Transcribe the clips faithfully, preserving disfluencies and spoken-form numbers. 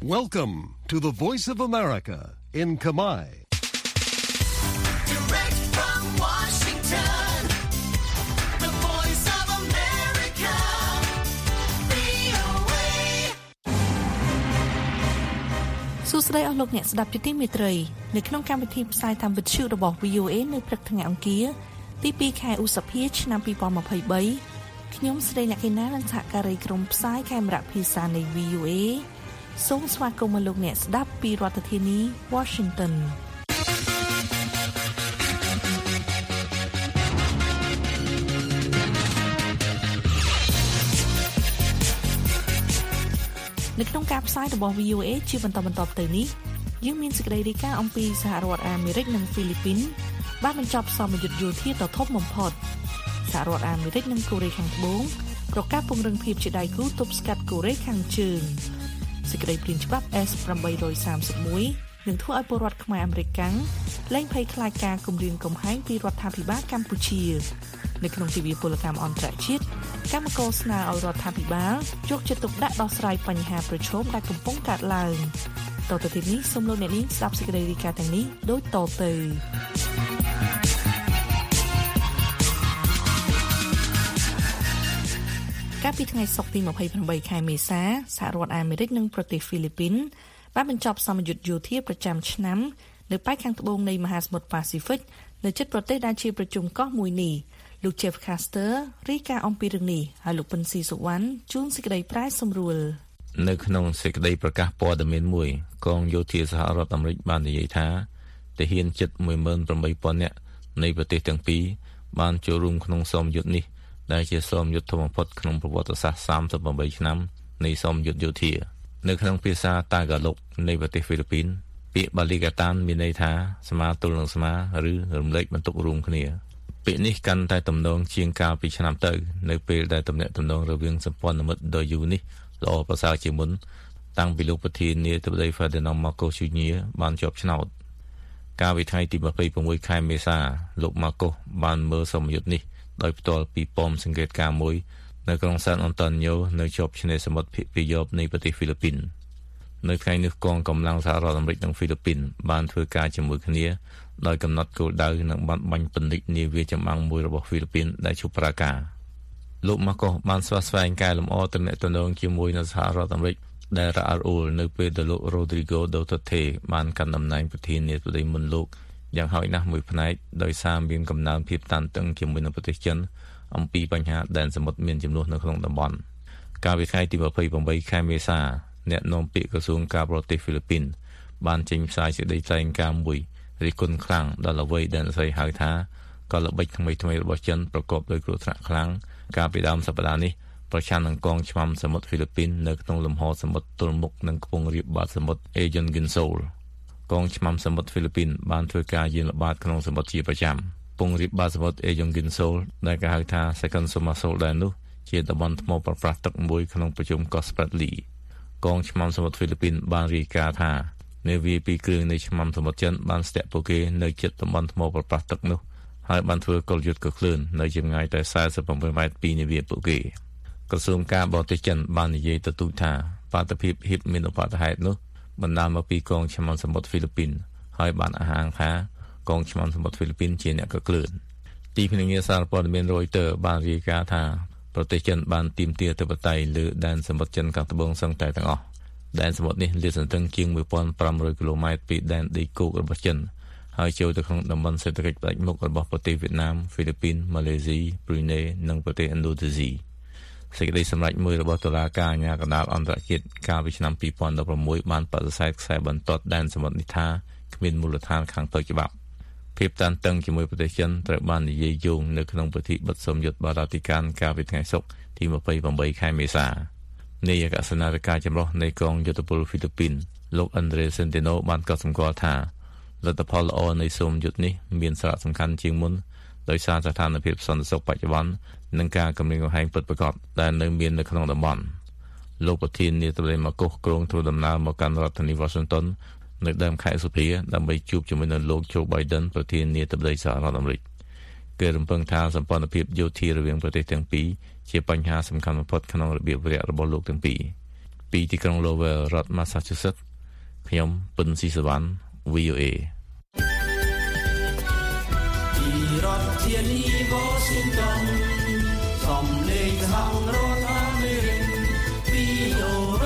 Welcome to the Voice of America in Kamai. Direct from Washington, the Voice of America, វី អូ เอសួស្តីអស់លោកអ្នកស្ដាប់ជាទីមេត្រីនៅក្នុងកម្មវិធីផ្សាយតាមវិទ្យុរបស់ វី អូ เอ នៅព្រឹកថ្ងៃអង្គារទីពីរខែឧសភាឆ្នាំពីរពាន់ម្ភៃបីខ្ញុំស្រីអ្នកកេណានិងសហការីក្រុមផ្សាយខេមរៈភាសានៃ វី អូ เอ សូមស្វាគមន៍លោកអ្នកស្ដាប់ពីរដ្ឋធានី Washington នៅក្នុងការផ្សាយរបស់ វី អូ เอ ជាបន្តបន្ទាប់ទៅនេះយើងមានសេចក្តីរាយការណ៍អំពីសហរដ្ឋអាមេរិកនិងហ្វីលីពីនបានបញ្ចប់សមយុទ្ធយោធាដ៏ធំបំផុតសហរដ្ឋអាមេរិកនិងកូរ៉េខាងត្បូងប្រកាសពង្រឹងភាពជាដៃគូទប់ស្កាត់កូរ៉េខាងជើងសេចក្តីព្រាងច្បាប់ S 831 នឹងធ្វើឲ្យពលរដ្ឋខ្មែរអាមេរិកកាំងលែងភ័យខ្លាចការគំរាមកំហែងពីរដ្ឋាភិបាលកម្ពុជានៅក្នុងទិវាពលកម្មអន្តរជាតិកម្មករស្នើឲ្យរដ្ឋាភិបាលយកចិត្តទុកដាក់ដោះស្រាយបញ្ហាប្រឈមដែលកំពុងកើតឡើងតទៅទីនេះសូមលោកអ្នកនាងស្ដាប់សេចក្តីរាយការណ៍ទាំងនេះដូចតទៅកាលពីថ្ងៃសុក្រទីម្ភៃប្រាំបីខែមេសាសហរដ្ឋអាមេរិកនិងប្រទេសហ្វីលីពីនបានបញ្ចប់សមយុទ្ធយោធាប្រចាំឆ្នាំនៅប៉ែកខាងត្បូងនៃមហាសមុទ្រប៉ាស៊ីហ្វិកនៅជិតប្រទេសដែលជាប្រជុំកោះមួយនេះលោក Jeff Caster រាយការណ៍អំពីរឿងនេះហើយលោកពិនស៊ីសុវណ្ណជួនសេចក្តីប្រែសម្រួលនៅក្នុងសេចក្តីប្រកាសព័ត៌មានមួយកងយោធាសហរដ្ឋអាមេរិកបាននិយាយថាទាហានជិត មួយម៉ឺនប្រាំបីពាន់ នាក់នៃប្រទេសទាំងពីរបានចូលរួមក្នុងសមយុទ្ធនេះដែលជាសមយុទ្ធធំបំផុតក្នុងប្រវត្តិសាស្ត្រសាមសិបប្រាំបីឆ្នាំនៃសមយុទ្ធយោធានៅក្នុងភាសាតាហ្គាឡុកនៃប្រទេសហ្វីលីពីនពាក្យបាលីកាតានមានន័យថាស្មាទល់នឹងស្មាឬរំលែកបន្ទុករួមគ្នាពាក្យនេះកាន់តែទំនងជាងកាលពីឆ្នាំទៅនៅពេលដែលទំនាក់ទំនងរវាងសម្ព័ន្ធមិត្តដ៏យូរនេះល្អប្រសើរជាងមុនតាំងពីលោកប្រធានាធិបតី Ferdinand Marcos Junior បានជាប់ឆ្នោតកាលពីថ្ងៃទីម្ភៃប្រាំមួយខែមេសាលោក Marcos បានមើលសមយុទ្ធនេះដោយផ្ទាល់ពីប៉មសង្កេតការណ៍មួយនៅក្រុង San Antonio នៅជាប់ឆ្នេរសមុទ្រភាគពាយព្យនៃប្រទេសហ្វីលីពីននៅថ្ងៃនេះកងកម្លាំងសហរដ្ឋអាមេរិកនិងហ្វីលីពីនបានធ្វើការជាមួយគ្នាដោយកំណត់គោលដៅនិងបានបាញ់បណ្ឌិតនាវាចម្បាំងមួយរបស់ហ្វីលីពីនដែលឈប់ប្រាការលោក Marcos បានស្វាស្វែងកែលម្អទំនាក់ទំនងជាមួយនឹងសហរដ្ឋអាមេរិកដែលរអាក់រអួលនៅពេលដែលលោក Rodrigo Duterte បានកាន់តំណែងប្រធានាធិបតីមុនលោកយ៉ាងហោចណាស់មួយផ្នែកដោយសារមានកំណើនភាពតានតឹងជាមួយនឹងប្រទេសចិនអំពីបញ្ហាដែនសមុទ្រមានចំនួននៅក្នុងតំបន់កាលពីថ្ងៃទីម្ភៃប្រាំបីខែមេសាអ្នកនាំពាក្យក្រសួងការបរទេសហ្វីលីពីនបានចេញផ្សាយសេចក្តីថ្លែងការណ៍មួយរិះគន់ខ្លាំងដល់អ្វីដែលអ្នកស្រីហៅថាកលល្បិចថ្មីៗរបស់ចិនប្រកបដោយគ្រោះថ្នាក់ខ្លាំងកាលពីដើមសប្តាហ៍នេះប្រឆាំងនឹងកងឆ្មាំសមុទ្រហ្វីលីពីននៅក្នុងលំហសមុទ្រទល់មុខនឹងខ្ពង់រាបបាតសមុទ្រអេយ៉ុនហ្គិនសូលកងឆ្មាំសមុទ្រហ្វីលីពីនបានធ្វើការយានល្បាតក្នុងសមុទ្រជាប្រចាំពងរៀបបាតសមុទ្រអេយ៉ុងហ្គិនសូលដែលគេហៅថា Second Summer Sol ដែរនោះជាតំបន់ថ្មប្រប្រាស់ទឹកមួយក្នុងប្រជុំកោះ Spratly កងឆ្មាំសមុទ្រហ្វីលីពីនបានរាយការណ៍ថានាវាពីរគ្រឿងនៃឆ្មាំសមុទ្រចិនបានស្ទាក់ពួកគេនៅជិតតំបន់ថ្មប្រប្រាស់ទឹកនោះហើយបានធ្វើកុលយុទ្ធកក្លឿននៅចម្ងាយតែសែសិបប្រាំបីម៉ែត្រពីនាវាពួកគេក្រសួងការបរទេសចិនបាននិយាយទទូចថាបាតុភិបហៀបមានឧបទ្ទហេតុនោះបណ្ដាលមកពីកងឆ្មាំសមុទ្រហ្វីលីពីនហើយបានអះអាងថាកងឆ្មាំសមុទ្រហ្វីលីពីនជាអ្នកកក្លឿនទីភ្នាក់ងារសារព័ត៌មាន Reuters បានរាយការណ៍ថាប្រទេសចិនបានទាមទារអធិបតេយ្យលើដែនសមុទ្រចិនខាងត្បូងសឹងតែទាំងអស់ដែនសមុទ្រនេះលាតសន្ធឹងជាង មួយពាន់ប្រាំរយ គីឡូម៉ែត្រពីដែនដីគោករបស់ចិនហើយចូលទៅក្នុងតំបន់សេដ្ឋកិច្ចផ្ដាច់មុខរបស់ប្រទេសវៀតណាមហ្វីលីពីនម៉ាឡេស៊ីប្រ៊ុយណេនិងប្រទេសឥណ្ឌូនេស៊ីសេចក្តីសម្រេចមួយរបស់តុលាការអាជ្ញាកណ្ដាលអន្តរជាតិកាលពីឆ្នាំពីរពាន់ដប់ប្រាំមួយបានបដិសេធខ្សែបន្ទាត់ដែនសមុទ្រនេះថាគ្មានមូលដ្ឋានខាងផ្លូវច្បាប់ភាពតានតឹងជាមួយប្រទេសចិនត្រូវបាននិយាយយោងនៅក្នុងពិធីបិទសមយុទ្ធបារាធិការកាលពីថ្ងៃសុក្រទីម្ភៃប្រាំបីខែមេសានាយកសេនាធិការចម្រុះនៃកងយោធពលហ្វីលីពីនលោក Andre Centeno បានកត់សម្គាល់ថាលទ្ធផលល្អនៃសមយុទ្ធនេះមានសារៈសំខាន់ជាងមុនដោយសារស្ថានភាពសន្តិសុខបច្ចុប្បន្ននិងការគម្រាមកំហែងពិតប្រាកដដែលនៅមាននៅក្នុងតំបន់លោកប្រធានាធិបតីម៉ាកូសក្រុងធ្វើដំណើរមកកាន់រដ្ឋធានី Washington នៅដើមខែឧសភាដើម្បីជួបជាមួយនឹងលោក Joe Biden ប្រធានាធិបតីសហរដ្ឋអាមេរិកគេរំពឹងថាសម្ព័ន្ធភាពយោធារវាងប្រទេសទាំងពីរជាបញ្ហាសំខាន់បំផុតក្នុងរបៀបវរៈរបស់លោកទាំងពីរពីទីក្រុង Lowell រដ្ឋ Massachusetts ខ្ញុំពិនស៊ីសវណ្ណ V O A ពីរដ្ឋធានី Washington សំឡេងហៅរដ្ឋអាមេរិក V O A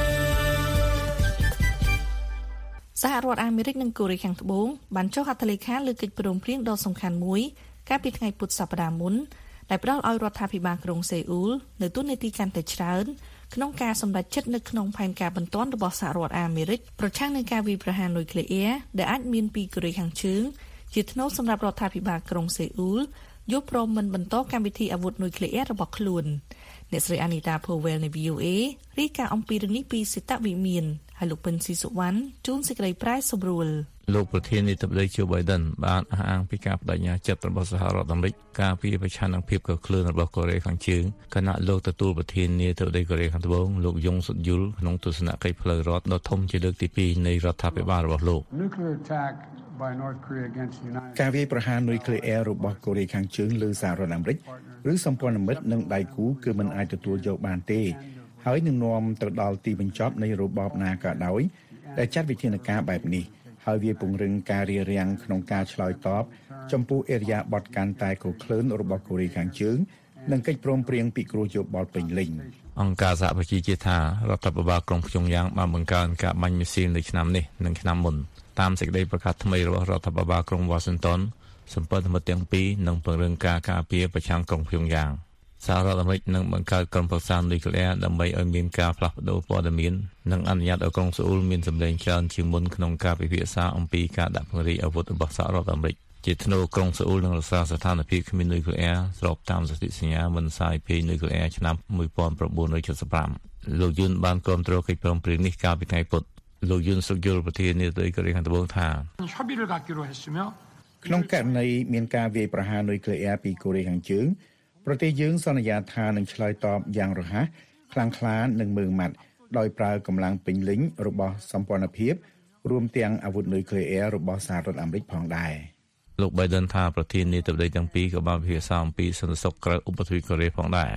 សហរដ្ឋអាមេរិកនិងកូរ៉េខាងត្បូងបានចុះហត្ថលេខាលើកិច្ចព្រមព្រៀងដ៏សំខាន់មួយកាលពីថ្ងៃពុធសប្តាហ៍មុនដែលផ្ដល់ឲ្យរដ្ឋាភិបាលក្រុងសេអ៊ូលនៅទូនាទីកាន់តែច្រើនក្នុងការសម្រេចចិត្តនៅក្នុងផែនការបន្ទាន់របស់សហរដ្ឋអាមេរិកប្រឆាំងនឹងការវាយប្រហារនុយក្លេអ៊ែរដែលអាចមានពីកូរ៉េខាងជើងជាថ្នូរសម្រាប់រដ្ឋាភិបាលក្រុងសេអ៊ូលយល់ព្រមមិនបន្តកម្មវិធីអាវុធនុយក្លេអ៊ែររបស់ខ្លួនអ្នកស្រី Anita Powell នៃ V O A រាយការណ៍អំពីរឿងនេះពីសេតវិមានហើយលោកពិនស៊ីសុវណ្ណជួនសេចក្តីប្រែសម្រួលលោកប្រធានាធិបតី Joe Biden បានអះអាងពីការបដិញ្ញាចិត្តរបស់សហរដ្ឋអាមេរិកការពីប្រឆាំងនឹងភាពកក្លឿនរបស់កូរ៉េខាងជើងគណៈលោកទទួលប្រធានាធិបតីកូរ៉េខាងត្បូងលោកយុងសុតយុលក្នុងទស្សនកិច្ចផ្លូវរដ្ឋដ៏ធំជាលើកទីពីរនៃរដ្ឋាភិបាលរបស់លោកការវាយប្រហារនុយក្លេអ៊ែររបស់កូរ៉េខាងជើងលើសហរដ្ឋអាមេរិកឬសម្ព័ន្ធមិត្តនិងដៃគូគឺមិនអាចទទួលយកបានទេហើយនឹងនាំទៅដល់ទីបញ្ចប់នៃរបបណាក៏ដោយដែលចាត់វិធានការបែបនេះហើយវាពង្រឹងការរារាំងក្នុងការឆ្លើយតបចំពោះអេរយាប័តកាន់តែកក្លឿនរបស់កូរ៉េខាងជើងនិងកិច្ចព្រមព្រៀងពិគ្រោះយោបល់ពេញលេញអង្គការសហប្រជាជាតិថារដ្ឋាភិបាលក្រុងភ្យុំយ៉ាងបានបង្កើនការបាញ់មីស៊ីលនៅឆ្នាំនេះនិងឆ្នាំមុនតាមសេចក្តីប្រកាសថ្មីរបស់រដ្ឋាភិបាលក្រុង Washington សម្ព័ន្ធមិត្តទាំងពីរនឹងពង្រឹងការការពារប្រឆាំងក្រុងភ្យុំយ៉ាងសហរដ្ឋអាមេរិកនឹងបង្កើតក្រុមប្រឹក្សានុយក្លេអ៊ែរដើម្បីឲ្យមានការផ្លាស់ប្តូរព័ត៌មាននិងអនុញ្ញាតឲ្យក្រុងសេអ៊ូលមានសម្លេងច្រើនជាងមុនក្នុងការពិភាក្សាអំពីការដាក់ពង្រីកអាវុធរបស់សហរដ្ឋអាមេរិកជាថ្នូរក្រុងសេអ៊ូលនឹងរក្សាស្ថានភាពគ្មាននុយក្លេអ៊ែរស្របតាមសន្ធិសញ្ញាមិនសាយភាយនុយក្លេអ៊ែរឆ្នាំnineteen seventy-fiveលោកយុនបានគាំទ្រកិច្ចព្រមព្រៀងនេះកាលពីថ្ងៃពុធលោកយុនសុកយុលប្រធានាធិបតីកូរ៉េខាងត្បូងថាក្នុងករណីមានការវាយប្រហារនុយក្លេអ៊ែរពីកូរ៉េខាងជើងប្រទេសយើងសន្យាថានឹងឆ្លើយតបយ៉ាងរហ័សខ្លាំងក្លានិងម៉ឺងម៉ាត់ដោយប្រើកម្លាំងពេញលេញរបស់សម្ព័ន្ធភាពរួមទាំងអាវុធនុយក្លេអ៊ែររបស់សហរដ្ឋអាមេរិកផងដែរលោក Biden ថាប្រធានាធិបតីទាំងពីរក៏បានពិភាក្សាអំពីសន្តិសុខក្រៅឧបទ្វីបកូរ៉េផងដែរ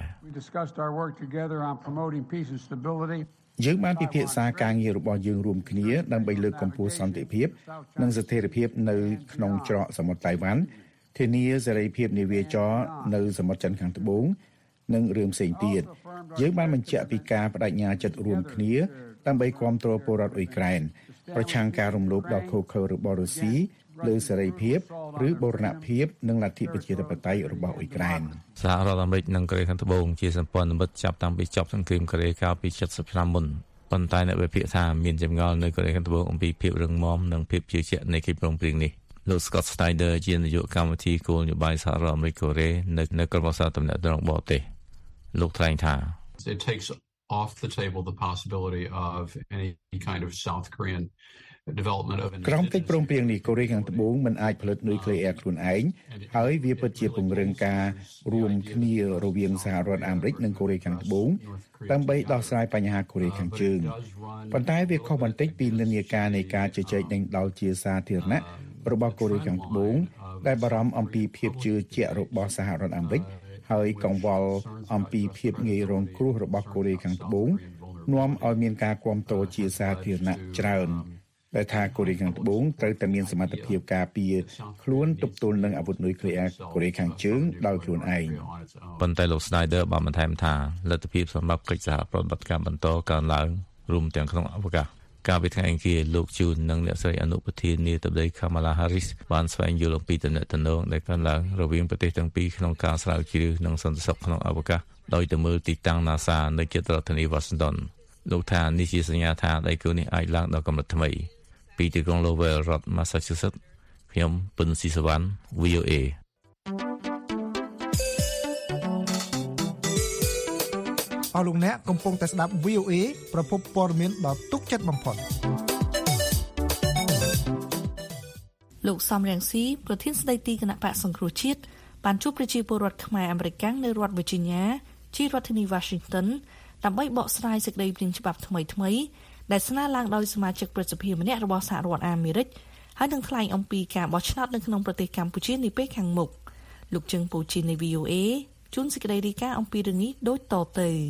យើងបានពិភាក្សាការងាររបស់យើងរួមគ្នាដើម្បីលើកកម្ពស់សន្តិភាពនិងស្ថិរភាពនៅក្នុងច្រកសមុទ្រតៃវ៉ាន់ធានាសេរីភាពនាវាចរនៅសមុទ្រចិនខាងត្បូងនិងរឿងផ្សេងទៀតយើងបានបញ្ជាក់ពីការបដិញ្ញាចិត្តរួមគ្នាដើម្បីគាំទ្រពលរដ្ឋអ៊ុយក្រែនប្រឆាំងការរំលោភដ៏ឃោរឃៅរបស់រុស្ស៊ីលើសេរីភាពឬបូរណភាពនិងលទ្ធិប្រជាធិបតេយ្យរបស់អ៊ុយក្រែនសហរដ្ឋអាមេរិកនិងកូរ៉េខាងត្បូងជាសម្ព័ន្ធមិត្តចាប់តាំងពីចប់សង្គ្រាមកូរ៉េកាលពីseventyឆ្នាំមុនប៉ុន្តែអ្នកវិភាគថាមានចម្ងល់នៅកូរ៉េខាងត្បូងអំពីភាពរឹងមាំនិងភាពជឿជាក់នៃកិច្ចព្រមព្រៀងនេះលោក Scott Snyder ជានាយកកម្មវិធីគោលនយោបាយសហរដ្ឋអាមេរិកកូរ៉េនៅនៅក្រុមប្រឹក្សាទំនាក់ទំនងបរទេសលោកថ្លែងថា It takes off the table the possibility of any kind of South Korean development of ក្រុមកិច្ចព្រមព្រៀងនេះកូរ៉េខាងត្បូងមិនអាចផលិតនុយក្លេអ៊ែរខ្លួនឯងហើយវាពិតជាពង្រឹងការរួមគ្នារវាងសហរដ្ឋអាមេរិកនិងកូរ៉េខាងត្បូងដើម្បីដោះស្រាយបញ្ហាកូរ៉េខាងជើងប៉ុន្តែវាខុសបន្តិចពីនិន្នាការនៃការជជែកដេញដោលជាសាធារណៈរបស់កូរ៉េខាងត្បូងដែលបារម្ភអំពីភាពជឿជាក់របស់សហរដ្ឋអាមេរិកហើយកង្វល់អំពីភាពងាយរងគ្រោះរបស់កូរ៉េខាងត្បូងនាំឲ្យមានការគាំទ្រជាសាធារណៈច្រើនដែលថាកូរ៉េខាងត្បូងត្រូវតែមានសមត្ថភាពការពារខ្លួនទប់ទល់នឹងអាវុធនុយក្លេអ៊ែរកូរ៉េខាងជើងដោយខ្លួនឯងប៉ុន្តែលោក Snyder បានបន្ថែមថាលទ្ធភាពសម្រាប់កិច្ចសហប្រតិបត្តិការបន្តកើនឡើងរួមទាំងក្នុងអវកាសកាលពីថ្ងៃអង្គារលោកជូននិងអ្នកស្រីអនុប្រធានាធិបតី Kamala Harris បានស្វែងយល់អំពីទំនាក់ទំនងដែលកើនឡើងរវាងប្រទេសទាំងពីរក្នុងការស្រាវជ្រាវនិងសន្តិសុខក្នុងអវកាសដោយទៅមើលទីតាំង NASA នៅជិតរដ្ឋធានី Washington លោកថានេះជាសញ្ញាថាដៃគូនេះអាចឡើងដល់កម្រិតថ្មីពីទីក្រុង Lowell រដ្ឋ Massachusetts ខ្ញុំពិនស៊ីសវណ្ណ V O A អស់លោកអ្នកកំពុងតែស្ដាប់ V O A ប្រភពព័ត៌មានដ៏ទុកចិត្តបំផុតលោកសំរងស៊ីប្រធានស្ដីទីគណៈបកសង្គ្រោះជាតិបានជួបប្រជាពលរដ្ឋខ្មែរអាមេរិកនៅរដ្ឋ Virginia ជារដ្ឋធានី Washington ដើម្បីបកស្រាយសេចក្តីព្រាងច្បាប់ថ្មីថ្មីដែលស្នើឡើងដោយសមាជិកព្រឹទ្ធសភាម្នាក់របស់សហរដ្ឋអាមេរិកហើយនឹងថ្លែងអំពីការបោះឆ្នោតនៅក្នុងប្រទេសកម្ពុជានាពេលខាងមុខលោកជឹងពូជីននៃ V O A ជួនសេចក្តីរាយការណ៍អំពីរឿងនេះដូចតទៅ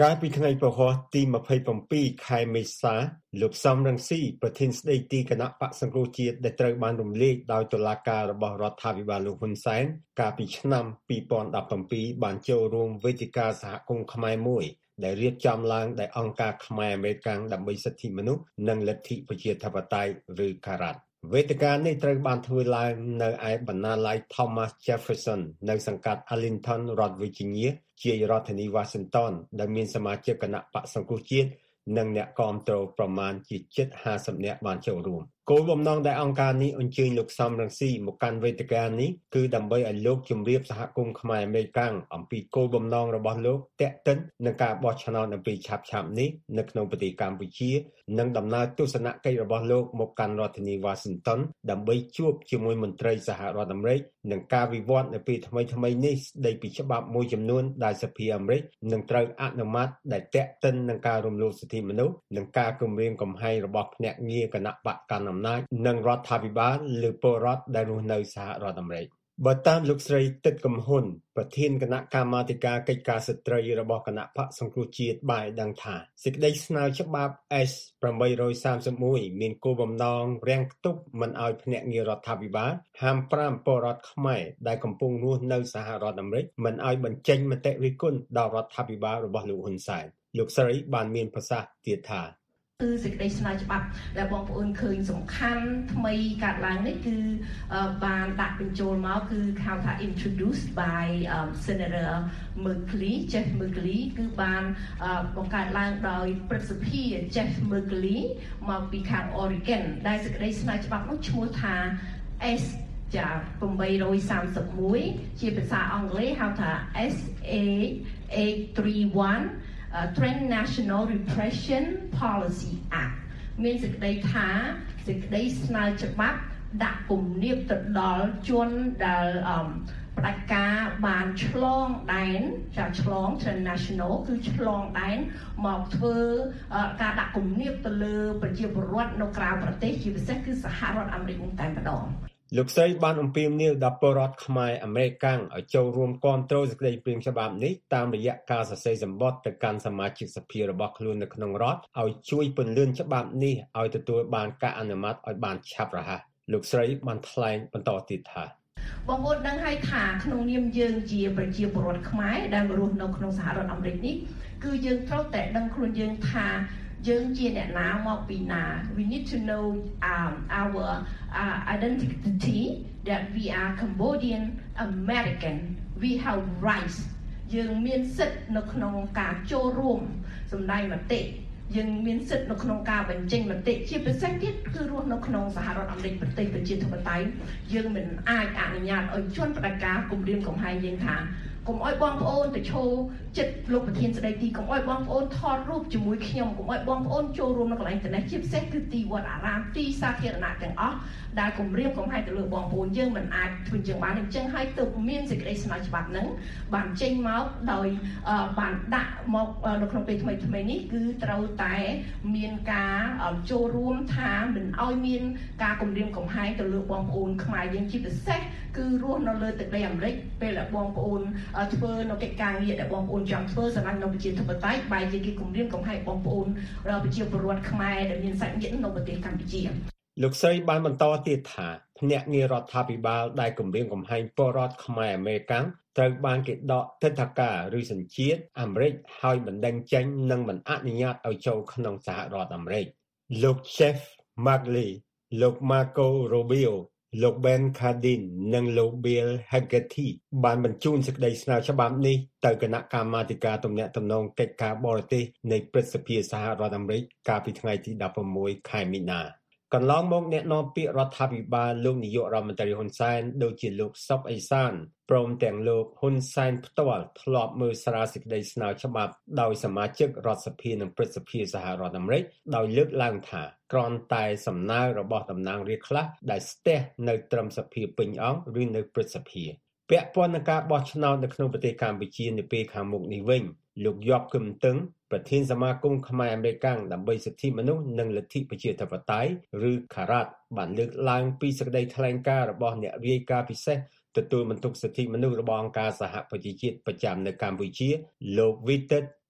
កាលពីថ្ងៃប្រហោះទីยี่สิบเจ็ดខែមេសាលោកសំរងស៊ីប្រធានស្ដីទីគណៈបក្សសង្គ្រោះជាតិដែលត្រូវបានរំលាយដោយតុលាការរបស់រដ្ឋាភិបាលលោកហ៊ុនសែនកាលពីឆ្នាំពីរពាន់ដប់ប្រាំពីរបានចូលរួមវេទិកាសហគមន៍ខ្មែរមួយដែលរៀបចំឡើងដោយអង្គការខ្មែរអាមេរិកដើម្បីសិទ្ធិមនុស្សនិងលទ្ធិប្រជាធិបតេយ្យឬការ៉ាត់វេទិកានេះត្រូវបានធ្វើឡើងនៅឯបណ្ណាល័យ Thomas Jefferson នៅសង្កាត់ Arlington រដ្ឋ Virginia ជារដ្ឋធានី Washington ដែលមានសមាជិកគណៈបក្សសង្គ្រោះជាតិនិងអ្នកគាំទ្រប្រមាណជាជិតห้าสิบនាក់បានចូលរួមគោលបំណងដែលអង្គការនេះអញ្ជើញលោកសំរងស៊ីមកកាន់វេទិកានេះគឺដើម្បីឲ្យលោកជម្រាបសហគមន៍ខ្មែរអាមេរិកអំពីគោលបំណងរបស់លោកទាក់ទិននឹងការបោះឆ្នោតនៅពេលឆាប់ៗនេះនៅក្នុងប្រទេសកម្ពុជានិងដំណើរទស្សនកិច្ចរបស់លោកមកកាន់រដ្ឋធានី Washington ដើម្បីជួបជាមួយមន្ត្រីសហរដ្ឋអាមេរិកនិងការវិវត្តនៅពេលថ្មីៗនេះស្ដីពីច្បាប់មួយចំនួនដែលសភាអាមេរិកនឹងត្រូវអនុម័តដែលទាក់ទិននឹងការរំលោភសិទ្ធិមនុស្សនិងការគំរាមកំហែងរបស់ភ្នាក់ងារគណៈបកកណ្ដាលអំណាចនិងរដ្ឋាភិបាលលើពលរដ្ឋដែលរស់នៅសហរដ្ឋអាមេរិកបើតាមលោកស្រីទឹកកំហ៊ុនប្រធានគណៈកម្មាធិការកិច្ចការស្ត្រីរបស់គណៈបក្សសង្គ្រោះជាតិបានដឹងថាសេចក្តីស្នើច្បាប់ เอส แปดสามสิบเอ็ด មានគោលបំណងរាំងខ្ទប់មិនឲ្យភ្នាក់ងាររដ្ឋាភិបាលហាមប្រាមពលរដ្ឋខ្មែរដែលកំពុងរស់នៅសហរដ្ឋអាមេរិកមិនឲ្យបញ្ចេញមតិរិះគន់ដល់រដ្ឋាភិបាលរបស់លោកហ៊ុនសែនលោកស្រីបានមានប្រសាសន៍ទៀតថាគឺសេចក្តីស្នើច្បាប់ដែលបងប្អូនឃើញសំខាន់ថ្មីកើតឡើងនេះគឺបានដាក់បញ្ចូលមកគឺហៅថា introduced by um, Senator Merkley Jeff Merkley គឺបានបង្កើតឡើងដោយព្រឹទ្ធសភា Jeff Merkley មកពីខាង Oregon ដែលសេចក្តីស្នើច្បាប់នោះឈ្មោះថា เอส ចាแปดสามสิบเอ็ดជាភាសាអង់គ្លេសហៅថា เอส เอ eight thirty-one Uh, Transnational Repression Policy Act មានសេចក្តីថាសេចក្តីស្នើច្បាប់ដាក់គំនាបទៅដល់ជនដែលផ្ដាច់ការបានឆ្លងដែនចាឆ្លង Transnational គឺឆ្លងដែនមកធ្វើការដាក់គំនាបទៅលើប្រជាពលរដ្ឋនៅក្រៅប្រទេសជាពិសេសគឺសហរដ្ឋអាមេរិកតែម្ដងលោកស្រីបានអំពាវនាវដល់ពលរដ្ឋខ្មែរអាមេរិកឲ្យចូលរួមគាំទ្រសេចក្តីព្រាងច្បាប់នេះតាមរយៈការសរសេរសម្បត្តិទៅកាន់សមាជិកសភារបស់ខ្លួននៅក្នុងរដ្ឋឲ្យជួយពន្លឿនច្បាប់នេះឲ្យទទួលបានការអនុម័តឲ្យបានឆាប់រហ័សលោកស្រីបានថ្លែងបន្តទៀតថាបងប្អូនដឹងហើយថាក្នុងនាមយើងជាប្រជាពលរដ្ឋខ្មែរដែលរស់នៅក្នុងសហរដ្ឋអាមេរិកនេះគឺយើងត្រូវតែដឹងខ្លួនយើងថាយើងជាអ្នកណាមកពីណា we need to know um, our uh, identity that we are Cambodian American we have rights យើងមានសិទ្ធិនៅក្នុងការចូលរួមសម្ដែងមតិយើងមានសិទ្ធិនៅក្នុងការបញ្ចេញមតិជាពិសេសទៀតគឺរស់នៅក្នុងសហរដ្ឋអាមេរិកប្រទេសប្រជាធិបតេយ្យយើងមិនអាចអនុញ្ញាតឲ្យជនផ្ដាច់ការគំរាមកំហែងយើងថាកុំឲ្យបងប្អូនទៅឈរចិត្តលោកប្រធានស្ដីទីកុំឲ្យបងប្អូនថតរូបជាមួយខ្ញុំកុំឲ្យបងប្អូនចូលរួមនៅកន្លែងទាំងនេះជាពិសេសគឺទីវត្តអារាមទីសាធារណៈទាំងអស់ដែលគំរាមកំហែងទៅលើបងប្អូនយើងមិនអាចធ្វើជាងបានអញ្ចឹងហើយទើបមានសេចក្តីស្នើច្បាប់ហ្នឹងបានចេញមកដោយបានដាក់មកនៅក្នុងពេលថ្មីថ្មីនេះគឺត្រូវតែមានការចូលរួមថាមិនឲ្យមានការគំរាមកំហែងទៅលើបងប្អូនខ្មែរយើងជាពិសេសគឺរស់នៅលើទឹកដីអាមេរិកពេលដែលបងប្អូនធ្វើនៅកិច្ចការងារដែលបងប្អូនចង់ធ្វើសម្រាប់នៅប្រជាធិបតេយ្យបែរជាគេគំរាមកំហែងបងប្អូនប្រជាពលរដ្ឋខ្មែរដែលមានសាច់ញាតិនៅប្រទេសកម្ពុជាលោកស្រីបានបន្តទៀតថាភ្នាក់ងាររដ្ឋាភិបាលដែលគំរាមកំហែងពលរដ្ឋខ្មែរអាមេរិកត្រូវបានគេដកទិដ្ឋាការឬសញ្ជាតិអាមេរិកហើយបណ្ដឹងចេញនិងមិនអនុញ្ញាតឲ្យចូលក្នុងសហរដ្ឋអាមេរិកលោក Jeff Merkley លោក Marco Rubio លោក Ben Cardin និងលោក Bill Hagerty បានបញ្ជូនសេចក្តីស្នើច្បាប់នេះទៅគណៈកម្មាធិការទំនាក់ទំនងកិច្ចការបរទេសនៃព្រឹទ្ធសភាសហរដ្ឋអាមេរិកកាលពីថ្ងៃទីដប់ប្រាំមួយខែមីនាកន្លងមកអ្នកនាំពាក្យរដ្ឋាភិបាលលោកនាយករដ្ឋមន្ត្រីហ៊ុនសែនដូចជាលោកសុកអេសានព្រមទាំងលោកហ៊ុនសែនផ្ទាល់ធ្លាប់មើលស្រាវសេចក្តីស្នើច្បាប់ដោយសមាជិករដ្ឋសភានិងព្រឹទ្ធសភាសហរដ្ឋអាមេរិកដោយលើកឡើងថាគ្រាន់តែសំណើរបស់តំណាងរាស្ត្រខ្លះដែលស្ទះនៅត្រឹមសភាពេញអង្គឬនៅព្រឹទ្ធសភាពាក់ព័ន្ធនឹងការបោះឆ្នោតនៅក្នុងប្រទេសកម្ពុជានាពេលខាងមុខនេះវិញលោកយប់គឹមតឹងប្រធានសមាគមខ្មែរអាមេរិកដើម្បីសិទ្ធិមនុស្សនិងលទ្ធិប្រជាធិបតេយ្យឬខារ៉ាត់បានលើកឡើងពីសេចក្តីថ្លែងការណ៍របស់អ្នករាយការណ៍ពិសេសទទួលបន្ទុកសិទ្ធិមនុស្សរបស់អង្គការសហប្រជាជាតិប្រចាំនៅកម្ពុជាលោក Vitet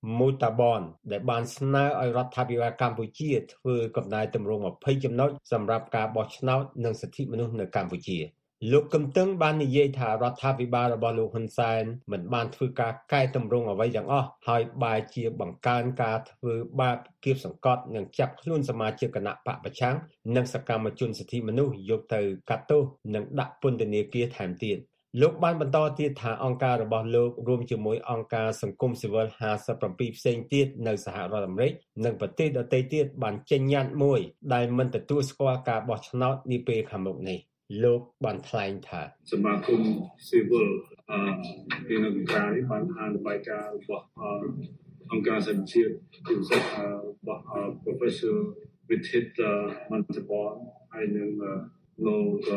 មូតាបនដែលបានស្នើឲ្យរដ្ឋាភិបាលកម្ពុជាធ្វើកំណែទម្រង់ยี่สิบចំណុចសម្រាប់ការបោះឆ្នោតនិងសិទ្ធិមនុស្សនៅកម្ពុជាលោកកឹមតឹងបាននិយាយថារដ្ឋាភិបាលរបស់លោកហ៊ុនសែនមិនបានធ្វើការកែតម្រង់អ្វីទាំងអស់ហើយបែរជាបង្កើនការធ្វើបាបគៀបសង្កត់និងចាប់ខ្លួនសមាជិកគណៈបកប្រឆាំងនិងសកម្មជនសិទ្ធិមនុស្សយកទៅកាត់ទោសនិងដាក់ពន្ធនាគារថែមទៀតលោកបានបន្តទៀតថាអង្គការរបស់លោករួមជាមួយអង្គការសង្គមស៊ីវិលห้าสิบเจ็ดផ្សេងទៀតនៅសហរដ្ឋអាមេរិកនិងប្រទេសដទៃទៀតបានចេញញត្តិមួយដែលមិនទទួលស្គាល់ការបោះឆ្នោតនាពេលខាងមុខនេះលោកបានថ្លែងថាសមាគមស៊ីវិលអឺពីនៅក្រៅបានអានបាយការណ៍របស់អង្គការសហជាតិពិសេសរបស់ Professor Vitit Mantabon ហើយនឹងលោក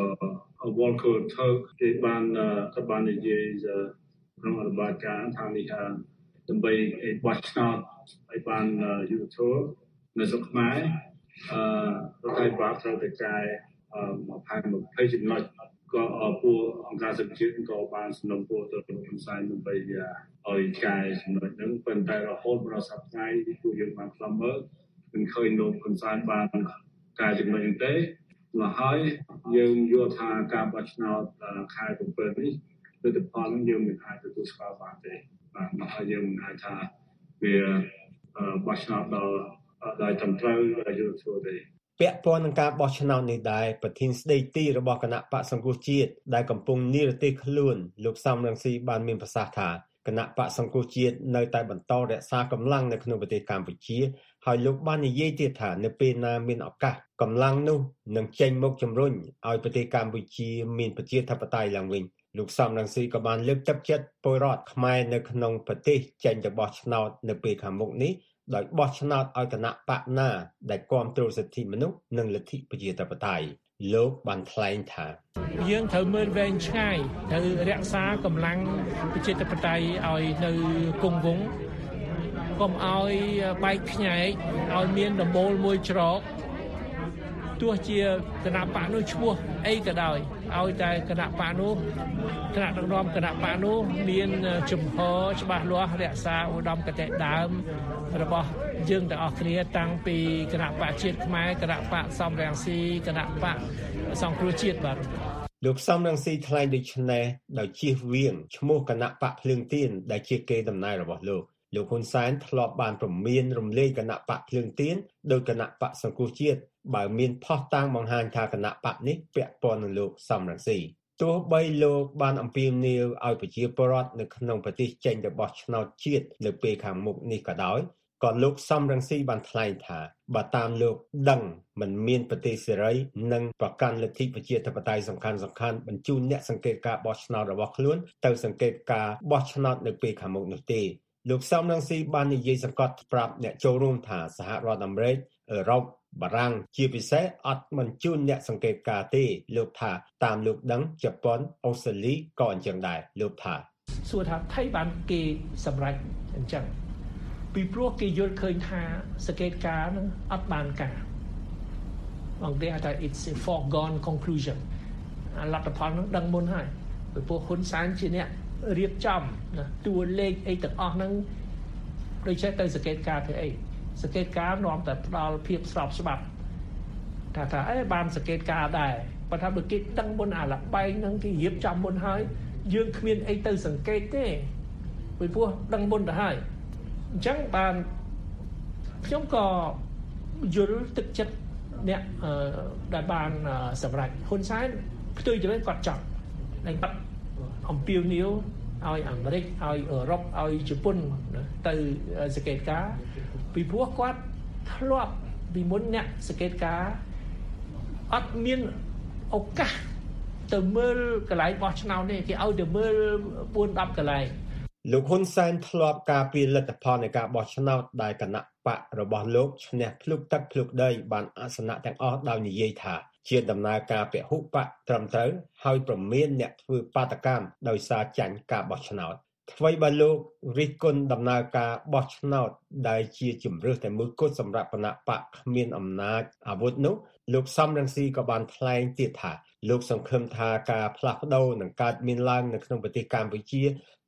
Walker Turk គេបានក៏បាននិយាយក្នុងអនុបាយការណ៍ថានេះដើម្បីឲ្យបោះឆ្នោតឲ្យបានយុត្តិធម៌នៅស្រុកខ្មែរអឺរដ្ឋាភិបាលត្រូវតែកែមកផែនยี่สิบចំណុចក៏ពួកអង្គការសហជាតិក៏បានសំណូមពរទៅលោកហ៊ុនសែនដើម្បីឲ្យកែចំណុចហ្នឹងប៉ុន្តែរហូតដល់សប្តាហ៍នេះពួកយើងបានខ្លំមើលមិនឃើញលោកហ៊ុនសែនបានកែចំណុចហ្នឹងទេមកហើយយើងយល់ថាការបោះឆ្នោតខែ7នេះទិដ្ឋផលយើងមិនអាចទទួលស្គាល់បានទេបាទមកហើយយើងមិនអាចថាវាបោះឆ្នោតដល់ដោយត្រឹមត្រូវដោយយុត្តិធម៌ទេពាក់ព័ន្ធនឹងការបោះឆ្នោតនេះដែរប្រធានស្ដីទីរបស់គណៈបកសង្គ្រោះជាតិដែលកំពុងនិរទេសខ្លួនលោកសំរងស៊ីបានមានប្រសាសន៍ថាគណៈបកសង្គ្រោះជាតិនៅតែបន្តរក្សាកម្លាំងនៅក្នុងប្រទេសកម្ពុជាហើយលោកបាននិយាយទៀតថានៅពេលណាមានឱកាសកម្លាំងនោះនឹងចេញមកជំរុញឲ្យប្រទេសកម្ពុជាមានប្រជាធិបតេយ្យឡើងវិញលោកសំរងស៊ីក៏បានលើកទឹកចិត្តពលរដ្ឋខ្មែរនៅក្នុងប្រទេសចេញទៅបោះឆ្នោតនៅពេលខាងមុខនេះដោយបោះឆ្នោតឲ្យគណៈបកណាដែលគាំទ្រសិទ្ធិមនុស្សនិងលទ្ធិប្រជាធិបតេយ្យលោកបានថ្លែងថាយើងត្រូវមើលវែងឆ្ងាយត្រូវរក្សាកម្លាំងប្រជាធិបតេយ្យឲ្យនៅគង់វង្សកុំឲ្យបែកខ្ញែកឲ្យមានដំបូលមួយច្រកទោះជាគណៈបកនោះឈ្មោះអីក៏ដោយឲ្យតែគណៈបកនោះគណៈដឹកនាំគណៈបកនោះមានជំហរច្បាស់លាស់រក្សាឧត្តមគតិដើមរបស់យើងទាំងអស់គ្នាតាំងពីគណៈបកជាតិខ្មែរគណៈបកសំរងស៊ីគណៈបកសង្គ្រោះជាតិបាទលោកសំរងស៊ីថ្លែងដូចនេះដោយជៀសវាងឈ្មោះគណៈបកភ្លើងទៀនដែលជាកេរដំណែលរបស់លោកលោកហ៊ុនសែនធ្លាប់បានព្រមានរំលែកគណៈបកភ្លើងទៀនដោយគណៈបកសង្គ្រោះជាតិបើមានផុសតាំងបង្ហាញថាគណៈបកនេះពាក់ព័ន្ធនឹងលោកសំរងស៊ីទោះបីលោកបានអំពាវនាវឲ្យប្រជាពលរដ្ឋនៅក្នុងប្រទេសចេញទៅបោះឆ្នោតជាតិនៅពេលខាងមុខនេះក៏ដោយក៏លោកសំរងស៊ីបានថ្លែងថាបើតាមលោកដឹងមិនមានប្រទេសសេរីនិងប្រកាន់លទ្ធិប្រជាធិបតេយ្យសំខាន់សំខាន់បញ្ជូនអ្នកសង្កេតការបោះឆ្នោតរបស់ខ្លួនទៅសង្កេតការបោះឆ្នោតនៅពេលខាងមុខនោះទេលោកសំរងស៊ីបាននិយាយសង្កត់ប្រាប់អ្នកចូលរួមថាសហរដ្ឋអាមេរិកអឺរ៉ុបបារាំងជាពិសេសអត់បញ្ជូនអ្នកសង្កេតការទេលោកថាតាមលោកដឹងជប៉ុនអូស្ត្រាលីក៏អញ្ចឹងដែរលោកថាសួរថាថៃបានគេសម្រេចអញ្ចឹងពីព្រោះគេយល់ឃើញថាសង្កេតការនឹងអត់បានការអង្គគេថា it's a foregone conclusion លទ្ធផលនឹងដឹងមុនហើយពីព្រោះហ៊ុនសែនជាអ្នករៀបចំណាតួលេខអីទាំងអស់ហ្នឹងដូចចេះទៅសង្កេតការធ្វើអីសង្កេតការនាំតែផ្ដល់ភាពស្របច្បាប់ថាថាអេបានសង្កេតការដែរប៉ុន្តែបើគេដឹងមុនអាលបែងហ្នឹងគេរៀបចំមុនហើយយើងគ្មានអីទៅសង្កេតទេពីព្រោះដឹងមុនទៅហើយអញ្ចឹងបានខ្ញុំក៏យល់ទឹកចិត្តអ្នកដែលបានសម្រេចហ៊ុនសែនផ្ទុយទៅវិញគាត់ចង់តែគាត់អំពាវនាវឲ្យអាមេរិកឲ្យអឺរ៉ុបឲ្យជប៉ុនទៅសង្កេតការពីព្រោះគាត់ធ្លាប់ពីមុនអ្នកសង្កេតការអត់មានឱកាសទៅមើលកន្លែងបោះឆ្នោតនេះគេឲ្យទៅមើលបួន ដប់កន្លែងលោកហ៊ុនសែនធ្លាប់ការពីលទ្ធផលនៃការបោះឆ្នោតដែលគណៈបករបស់លោកឈ្នះភ្លុកទឹកភ្លុកដីបានអាសនៈទាំងអស់ដោយនិយាយថាជាដំណើរការពហុបកត្រឹមត្រូវហើយប្រមានអ្នកធ្វើបាតកម្មដោយសារចាញ់ការបោះឆ្នោតថ្មីបើលោករិះគន់ដំណើរការបោះឆ្នោតដែលជាជំរើសតែមួយគត់សម្រាប់គណៈបកគ្មានអំណាចអាវុធនោះលោកសំរងស៊ីក៏បានថ្លែងទៀតថាលោកសង្ឃឹមថាការផ្លាស់ប្ដូរនឹងកើតមានឡើងនៅក្នុងប្រទេសកម្ពុជា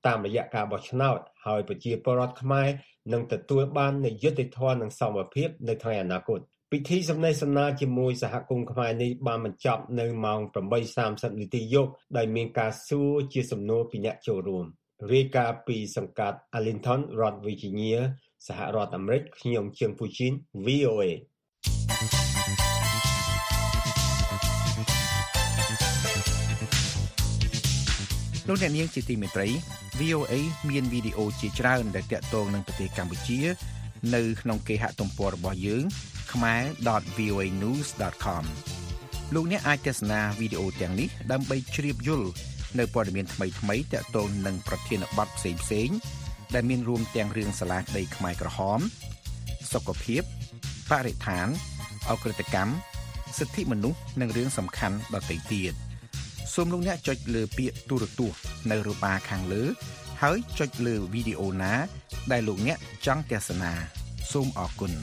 តាមរយៈការបោះឆ្នោតហើយប្រជាពលរដ្ឋខ្មែរនឹងទទួលបាននូវយុត្តិធម៌និងសមភាពនៅថ្ងៃអនាគតពិធីសំណេះសំណាលជាមួយសហគមន៍ខ្មែរនេះបានបញ្ចប់នៅម៉ោង ប្រាំបីសាមសិប នាទីយប់ដោយមានការសួរជាសំណួរពីអ្នកចូលរួមរាយការណ៍ពីសង្កាត់ Arlington រដ្ឋ Virginia សហរដ្ឋអាមេរិកខ្ញុំជើងពូជីន V O A លោកអ្នកនាងជាទីមេត្រី V O A មានវីដេអូជាច្រើនដែលទាក់ទងនឹងប្រទេសកម្ពុជានៅក្នុងគេហទំព័ររបស់យើង khmer dot v o a news dot com លោកអ្នកអាចទស្សនាវីដេអូទាំងនេះដើម្បីជ្រាបយល់នៅព័ត៌មានថ្មីៗទាក់ទងនឹងប្រធានបទផ្សេងៗដែលមានរួមទាំងរឿងសាលាដីខ្មែរក្រហមសុខភាពបរិស្ថានអក្រិតកម្មសិទ្ធិមនុស្សនិងរឿងសំខាន់ដទៃទៀតសូមលោកអ្នកចុចលើពាក្យទូរទស្សន៍នៅរបាខាងលើហើយចុចលើវីដេអូណាដែលលោកអ្នកចង់ទស្សនាសូមអរគុណ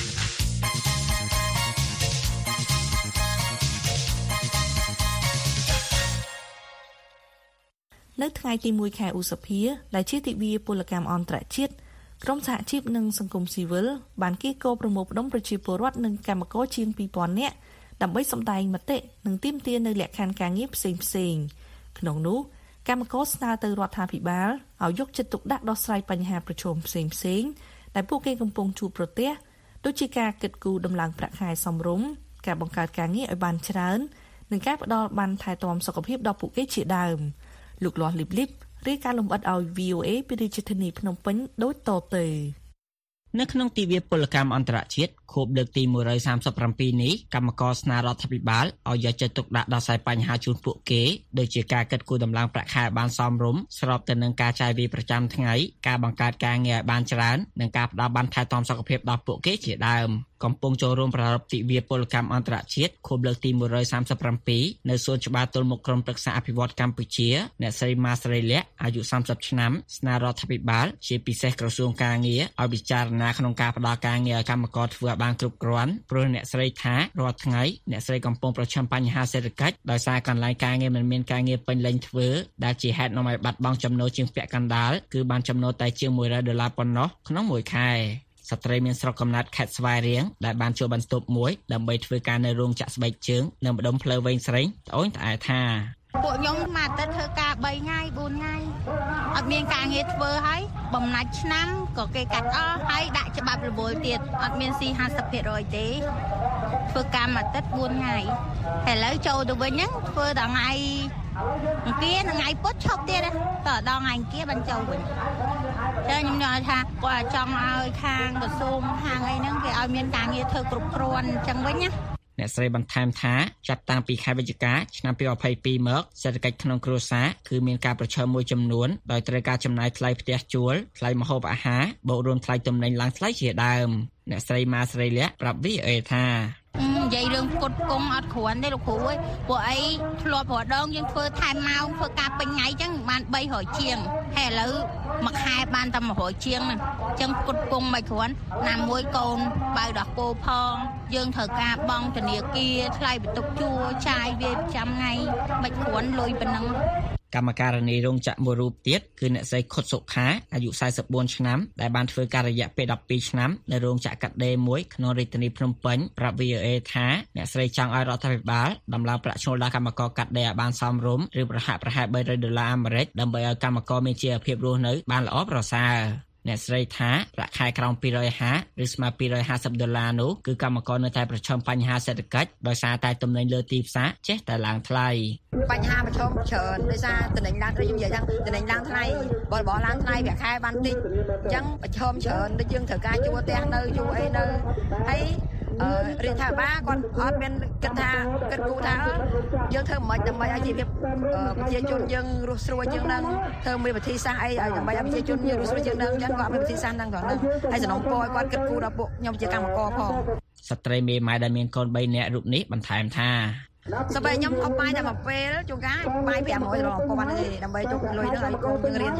នៅថ្ងៃទីមួយខែឧសភាដែលជាទិវាពលកម្មអន្តរជាតិក្រមសហជីពនិងសង្គមស៊ីវិលបានគៀកោប្រមូលផ្ដុំប្រជាពលរដ្ឋនិងកម្មករជាង ពីរពាន់ នាក់ដើម្បីសម្ដែងមតិនិងទាមទារនៅលក្ខខណ្ឌការងារផ្សេងផ្សេងក្នុងនោះកម្មករស្នើទៅរដ្ឋាភិបាលឲ្យយកចិត្តទុកដាក់ដោះស្រាយបញ្ហាប្រឈមផ្សេងផ្សេងដែលពួកគេកំពុងជួបប្រទះដូចជាការគិតគូរដំឡើងប្រាក់ខែសមរម្យការបង្កើតការងារឲ្យបានច្រើននិងការផ្ដល់បានថែទាំសុខភាពដល់ពួកគេជាដើមលោកលាស់លីបលីបរាយការណ៍លម្អិតឲ្យ V O A ពីរាជធានីភ្នំពេញដូចតទៅនៅក្នុងទិវាពលកម្មអន្តរជាតិខួបលើកទីមួយរយសាមសិបប្រាំពីរនេះកម្មករស្នើរដ្ឋាភិបាលឲ្យយកចិត្តទុកដាក់ដោះស្រាយបញ្ហាជូនពួកគេដូចជាការកាត់គូរដំឡើងប្រាក់ខែបានសមរម្យស្របទៅនឹងការចាយវាយប្រចាំថ្ងៃការបង្កើតការងារឲ្យបានច្រើននិងការផ្ដល់បានថែទាំសុខភាពដល់ពួកគេជាដើមកំពុងចូលរួមប្រារព្ធទិវាពលកម្មអន្តរជាតិខួបលើកទីមួយរយសាមសិបប្រាំពីរនៅសួនច្បារទល់មុខក្រុមប្រឹក្សាអភិវឌ្ឍកម្ពុជាអ្នកស្រីម៉ាស្រីលក្ខអាយុសាមសិបឆ្នាំស្នើរដ្ឋាភិបាលជាពិសេសក្រសួងការងារឲ្យពិចារណាក្នុងការផ្ដល់ការងារឲ្យកម្មករធ្វើឲ្យបានគ្រប់គ្រាន់ព្រោះអ្នកស្រីថារាល់ថ្ងៃអ្នកស្រីកំពុងប្រឈមបញ្ហាសេដ្ឋកិច្ចដោយសារកន្លែងការងារមិនមានការងារពេញលេញធ្វើដែលជាហេតុនាំឲ្យបាត់បង់ចំណូលជាងពាក់កណ្ដាលគឺបានចំណូលតែជាងមួយរយដុល្លារប៉ុណ្ណោះក្នុងមួយខែស្ត្រីមានស្រុកកំណើតខេត្តស្វាយរៀងដែលបានជួលបន្ទប់មួយដើម្បីធ្វើការនៅរោងចក្រស្បែកជើងនៅម្ដុំផ្លូវវែងស្រេងត្អូញត្អែថាពួកខ្ញុំមកតែធ្វើការបីថ្ងៃបួនថ្ងៃអត់មានការងារធ្វើហើយបំណាច់ឆ្នាំក៏គេកាត់អស់ហើយដាក់ច្បាប់រវល់ទៀតអត់មានស៊ី ห้าสิบភាគរយ ទេធ្វើការមួយអាទិត្យបួនថ្ងៃឥឡូវចូលទៅវិញហ្នឹងធ្វើដល់ថ្ងៃអង្គារនិងថ្ងៃពុធឈប់ទៀតតដល់ថ្ងៃអង្គារបានចូលវិញតែខ្ញុំនិយាយថាគាត់ចង់ឲ្យខាងក្រសួងខាងអីហ្នឹងគេឲ្យមានការងារធ្វើគ្រប់គ្រាន់អញ្ចឹងវិញណាអ្នកស្រីបន្ថែមថាចាប់តាំងពីខែវិច្ឆិកាឆ្នាំពីរពាន់ยี่สิบสองមកសេដ្ឋកិច្ចក្នុងគ្រួសារគឺមានការប្រឈមមួយចំនួនដោយត្រូវការចំណាយថ្លៃផ្ទះជួលថ្លៃម្ហូបអាហារបូករួមថ្លៃទំនិញឡើងថ្លៃជាដើមអ្នកស្រីម៉ាស្រីលក្ខប្រាប់ V O A ថានិយាយរឿងផ្គត់ផ្គង់អត់គ្រាន់ទេលោកគ្រូអើយពួកអីធ្លាប់រដងយើងធ្វើថែមម៉ោងធ្វើការពេញថ្ងៃអញ្ចឹងបានបីរយជាងហើយឥឡូវមួយខែបានតែមួយរយជាងហ្នឹងអញ្ចឹងផ្គត់ផ្គង់មិនគ្រាន់ណាមួយកូនបើដោះគោផងយើងត្រូវការបង់ធនាគារថ្លៃបន្ទប់ជួលចាយវាប្រចាំថ្ងៃមិនគ្រាន់លុយប៉ុណ្ណឹងកម្មការនីរោងចក្រមួយរូបទៀតគឺអ្នកស្រីខុតសុខាអាយុសាយសិបបួនឆ្នាំដែលបានធ្វើការរយៈពេលដប់ពីរឆ្នាំនៅរោងចក្រកាត់ដេរមួយក្នុងរាជធានីភ្នំពេញប្រាប់ V O A ថាអ្នកស្រីចង់ឲ្យរដ្ឋាភិបាលដំឡើងប្រាក់ឈ្នួលដល់កម្មករកាត់ដេរឲ្យបានសមរម្យឬប្រហាក់ប្រហែលបីរយដុល្លារអាមេរិកដើម្បីឲ្យកម្មករមានជីវភាពរស់នៅបានល្អប្រសើរអ្នកស្រីថាប្រាក់ខែក្រោមពីររយហាសិបឬស្មើពីររយហាសិបដុល្លារនោះគឺកម្មករនៅតែប្រឈមបញ្ហាសេដ្ឋកិច្ចដោយសារតែទំនិញលើទីផ្សារចេះតែឡើងថ្លៃបញ្ហាប្រឈមច្រើនដោយសារទំនិញឡើងខ្ញុំនិយាយថាទំនិញឡើងថ្លៃបើរបស់ឡើងថ្លៃប្រាក់ខែបានតិចអញ្ចឹងប្រឈមច្រើនដូចយើងត្រូវការជួលផ្ទះនៅជួលអីនៅហើយអឺរាជរដ្ឋាភិបាលគាត់អត់មានគិតថាគិតគូរថាយើងធ្វើមិនដើម្បីឲ្យជីវភាពប្រជាជនយើងរស់ស្រួលជាងនឹងធ្វើមានវិធីសាស្ត្រអីឲ្យដើម្បីឲ្យប្រជាជនយើងរស់ស្រួលជាងនឹងអញ្ចឹងគាត់មានវិធីសាស្ត្រហ្នឹងគាត់ហ្នឹងហើយសំណុំពរឲ្យគាត់គិតគូរដល់ពួកខ្ញុំជាកម្មករផងស្ត្រីមេម៉ាយដែលមានកូនបីនាក់រូបនេះបន្ថែមថាសម្បីខ្ញុំអបបាយតែមួយពេលជួនកាលបាយប្រាំរយដុល្លារប៉ុណ្ណឹងទេដើម្បីទុកលុយទៅឲ្យកូនយើងរៀនអញ្ចឹង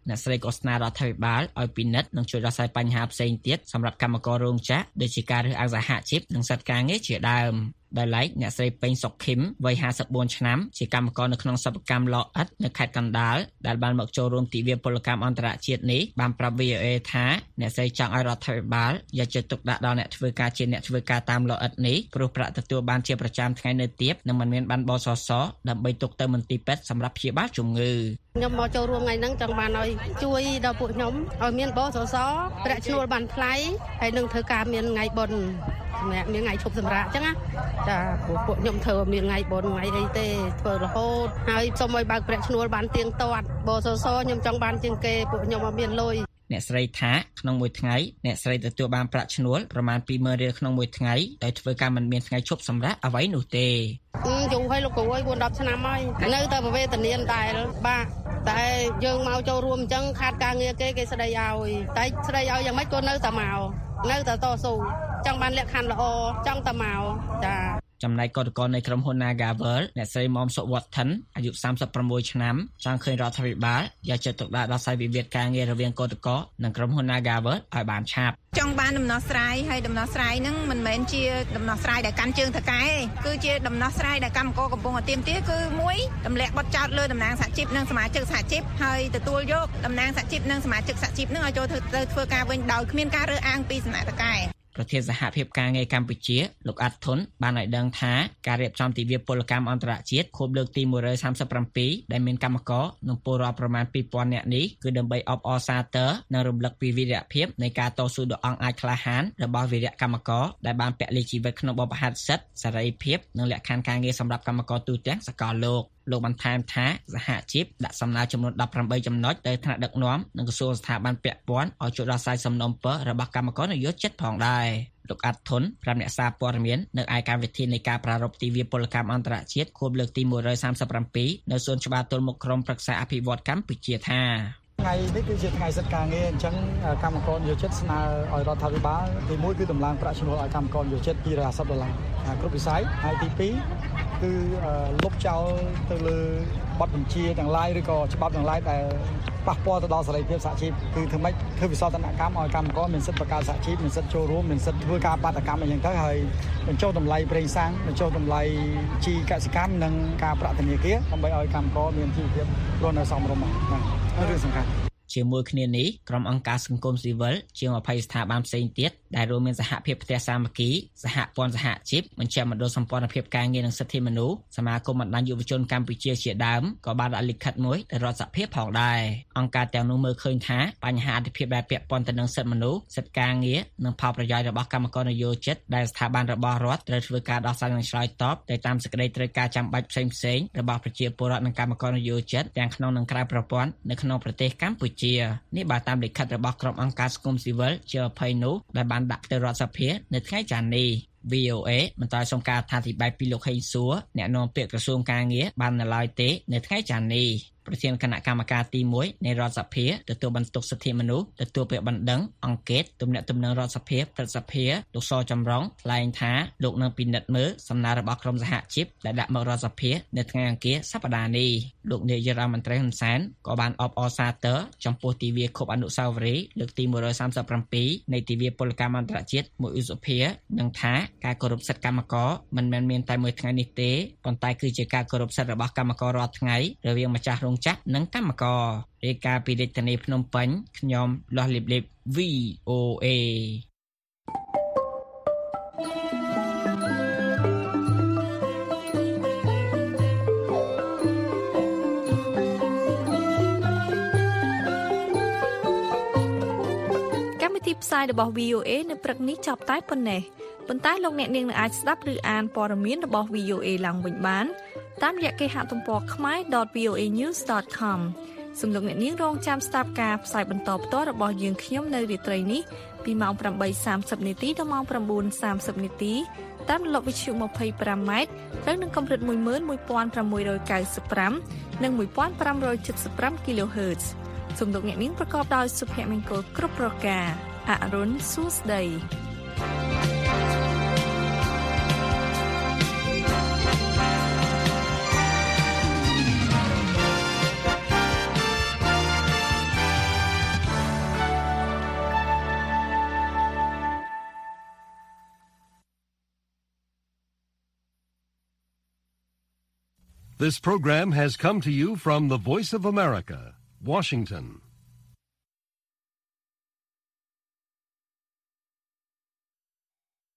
អ្នកស្រីក៏ស្នើរដ្ឋាភិបាលឲ្យពិនិត្យនិងជួយដោះស្រាយបញ្ហាផ្សេងទៀតសម្រាប់កម្មកររោងចក្រដូចជាការរើសអើងសហជីពនិងសិទ្ធិការងារជាដើមដោយឡែកអ្នកស្រីពេញសុកឃឹមវ័យห้าสิบสี่ឆ្នាំជាកម្មករនៅក្នុងសិប្បកម្មឡអិតនៅខេត្តកណ្ដាលដែលបានមកចូលរួមទិវាពលកម្មអន្តរជាតិនេះបានប្រាប់ វី អូ អេ ថាអ្នកស្រីចង់ឲ្យរដ្ឋាភិបាលយកចិត្តទុកដាក់ដល់អ្នកធ្វើការជាអ្នកធ្វើការតាមឡអិតនេះព្រោះប្រាក់ទទួលបានជាប្រចាំថ្ងៃនៅទាបនិងមិនមានបានបសសដើម្បីទុកទៅមន្ទីរពេទ្យសម្រាប់ព្យាបាលជំងឺខ្ញុំមកចូលរួមថ្ងៃហ្នឹងចង់បានឲ្យជួយដល់ពួកខ្ញុំឲ្យមានបសសប្រាក់ឈ្នួលបានថ្លៃហើយនឹងធ្វើការមានថ្ងៃបុណ្យសម្រាប់មានថ្ងៃឈប់សម្រាកអញ្ចឹងណាចាពួកខ្ញុំធ្វើមានថ្ងៃបុណ្យថ្ងៃអីទេធ្វើរហូតហើយសូមឲ្យបើកប្រាក់ឈ្នួលបានទៀងទាត់បសសខ្ញុំចង់បានជាងគេពួកខ្ញុំអត់មានលុយអ្នកស្រីថាក្នុងមួយថ្ងៃអ្នកស្រីទទួលបានប្រាក់ឈ្នួលប្រមាណពីរម៉ឺនរៀលក្នុងមួយថ្ងៃដោយធ្វើការមិនមានថ្ងៃឈប់សម្រាកអ្វីនោះទេយូរហើយលោកគ្រូអើយbốn mươiឆ្នាំហើយនៅតែប្រវេទនាដែលបាទតែយើងមកចូលរួមអញ្ចឹងខាតការងារគេគេស្ដីឲ្យតែស្ដីឲ្យយ៉ាងម៉េចក៏នៅតែមកនៅតែតស៊ូចង់បានលក្ខខណ្ឌល្អចង់តែមកចាចំណែកកតកនៃក្រុមហ៊ុន Nagavel អ្នកស្រីមុំសុវត្ថិនអាយុសាមសិបប្រាំមួយឆ្នាំចង់ឃើញរដ្ឋាភិបាលយកចិត្តទុកដាក់ដល់សាយវិវាទការងាររវាងកតកនិងក្រុមហ៊ុន Nagavel ឲ្យបានឆាប់ចង់បានដំណោះស្រាយហើយដំណោះស្រាយហ្នឹងមិនមែនជាដំណោះស្រាយដែលកាន់ជើងថកែទេគឺជាដំណោះស្រាយដែលកម្មករកំពុងតែទាមទារគឺមួយទម្លាក់បទចោទលើតំណាងសហជីពនិងសមាជិកសហជីពហើយទទួលយកតំណាងសហជីពនិងសមាជិកសហជីពនឹងឲ្យចូលទៅធ្វើការវិញដោយគ្មានការរើសអើងពីសំណាក់ថកែប្រធានសហភាពការងារកម្ពុជាលោកអាត់ធុនបានឲ្យដឹងថាការរៀបចំទិវាពលកម្មអន្តរជាតិខួបលើកទីមួយរយសាមសិបប្រាំពីរដែលមានកម្មករនិងពលរដ្ឋប្រមាណពីរពាន់នាក់នេះគឺដើម្បីអបអរសាទរនិងរំលឹកពីវីរភាពនៃការតស៊ូដ៏អង់អាចក្លាហានរបស់វីរៈកម្មករដែលបានពលិជីវិតក្នុងបបផាត់សិទ្ធិសេរីភាពនិងលក្ខខណ្ឌការងារសម្រាប់កម្មករទូទាំងសកលលោកលោកបន្ថែមថាសហជីពដាក់សំណើចំនួនដប់ប្រាំបីចំណុចទៅថ្នាក់ដឹកនាំនិងក្រសួងស្ថាប័នពាក់ព័ន្ធឲ្យជួយដោះស្រាយសំណុំពររបស់កម្មករនយោជិតផងដែរលោកអាត់ធុនប្រាប់អ្នកសារព័ត៌មាននៅឯកម្មវិធីនៃការប្រារព្ធទិវាពលកម្មអន្តរជាតិខួបលើកទីមួយរយសាមសិបប្រាំពីរនៅសួនច្បារទល់មុខក្រុមប្រឹក្សាអភិវឌ្ឍកម្ពុជាថាថ្ងៃនេះគឺជាថ្ងៃសិទ្ធិការងារអញ្ចឹងកម្មករនយោជិតស្នើឲ្យរដ្ឋាភិបាលទីមួយគឺដំឡើងប្រាក់ឈ្នួលឲ្យកម្មករនយោជិតពីររយហាសិបដុល្លារគ្រប់វិស័យហើយទីពីរគឺលុបចោលទៅលើបទបញ្ជាទាំងឡាយឬក៏ច្បាប់ទាំងឡាយដែលប៉ះពាល់ទៅដល់សេរីភាពសហជីពគឺធ្វើម៉េចធ្វើវិសោធនកម្មឲ្យកម្មករមានសិទ្ធិបង្កើតសហជីពមានសិទ្ធិចូលរួមមានសិទ្ធិធ្វើការបាតកម្មអីយ៉ាងទៅហើយបញ្ចុះតម្លៃប្រេងសាំងបញ្ចុះតម្លៃជីកសិកម្មនិងការប្រាក់ធនាគារដើម្បីឲ្យកម្មករមានជីវភាពរស់នៅសមរម្យបាទរឿងសំខាន់ជាមួយគ្នានេះក្រុមអង្គការសង្គមស៊ីវិលជាងยี่สิบស្ថាប័នផ្សេងទៀតដែលរួមមានសហភាពផ្ទះសាមគ្គីសហព័ន្ធសហជីពមជ្ឈមណ្ឌលសម្ព័ន្ធភាពការងារនិងសិទ្ធិមនុស្សសមាគមបណ្ដាញយុវជនកម្ពុជាជាដើមក៏បានដាក់លិខិតមួយទៅរដ្ឋសភាផងដែរអង្គការទាំងនោះមើលឃើញថាបញ្ហាអធិភាពដែលពាក់ព័ន្ធទៅនឹងសិទ្ធិមនុស្សសិទ្ធិការងារនិងផលប្រយោជន៍របស់កម្មករនយោជិតដែលស្ថាប័នរបស់រដ្ឋត្រូវធ្វើការដោះស្រាយនិងឆ្លើយតបទៅតាមសេចក្តីត្រូវការចាំបាច់ផ្សេងៗរបស់ប្រជាពលរដ្ឋនិងកម្មករនយោជិតទាំងក្នុងនិងក្រៅប្រព័ន្ធនៅក្នុងប្រទេសកម្ពុជានេះបើតាមលិខិតរបស់ក្រុមអង្គការសង្គមស៊ីវិលជាยี่สิบនោះដែលបានដាក់ទៅរដ្ឋសភានៅថ្ងៃច័ន្ទនេះ វី អូ អេ បន្តសុំការអធិប្បាយពីលោកហេងសួរអ្នកនាំពាក្យក្រសួងការងារបាននៅឡើយទេនៅថ្ងៃច័ន្ទនេះប្រធានគណៈកម្មការទីមួយនៃរដ្ឋសភាទទួលបន្ទុកសិទ្ធិមនុស្សទទួលពាក្យបណ្ដឹងអង្កេតទំនាក់ទំនងរដ្ឋសភាព្រឹទ្ធសភាលោកសចម្រុងថ្លែងថាលោកនឹងពិនិត្យមើលសំណើរបស់ក្រុមសហជីពដែលដាក់មករដ្ឋសភានៅថ្ងៃអង្គារសប្តាហ៍នេះលោកនាយករដ្ឋមន្ត្រីហ៊ុនសែនក៏បានអបអរសាទរចំពោះទិវាខួបអនុស្សាវរីយ៍លើកទីមួយរយសាមសិបប្រាំពីរនៃទិវាពលកម្មអន្តរជាតិមួយឧសភានិងថាការគោរពសិទ្ធិកម្មករមិនមែនមានតែមួយថ្ងៃនេះទេប៉ុន្តែគឺជាការគោរពសិទ្ធិរបស់កម្មកររាល់ថ្ងៃរវាងម្ចាស់រោងចក្រនិងកម្មកររាយការណ៍ពីរាជធានីភ្នំពេញខ្ញុំលាស់លីបលីប វី អូ អេកម្មវិធីផ្សាយរបស់ វី អូ អេ នៅព្រឹកនេះចប់តែប៉ុណ្ណេះប៉ុន្តែលោកអ្នកនាងនឹងអាចស្ដាប់ឬអានព័ត៌មានរបស់ វី អូ អេ ឡើងវិញបានតាមរយៈគេហទំព័រ khmae.ដត វី អូ អេ ញូស ដត ខម សូមលោកអ្នកនាងរងចាំស្ដាប់ការផ្សាយបន្តផ្ទាល់របស់យើងខ្ញុំនៅរាត្រីនេះពីម៉ោងប្រាំបីសាមសិបនាទីដល់ម៉ោងប្រាំបួនសាមសិបនាទីតាមរលកវិទ្យុยี่สิบห้าម៉ែត្រត្រូវនឹងកម្រិតmột nghìn một trăm sáu mươiห้าនិងmột nghìn năm trăm bảy mươiห้า kHz សូមលោកអ្នកនាងប្រកបដោយសុភមង្គលគ្រប់ប្រការអរុនសួស្ដី This program has come to you from the Voice of America, Washington.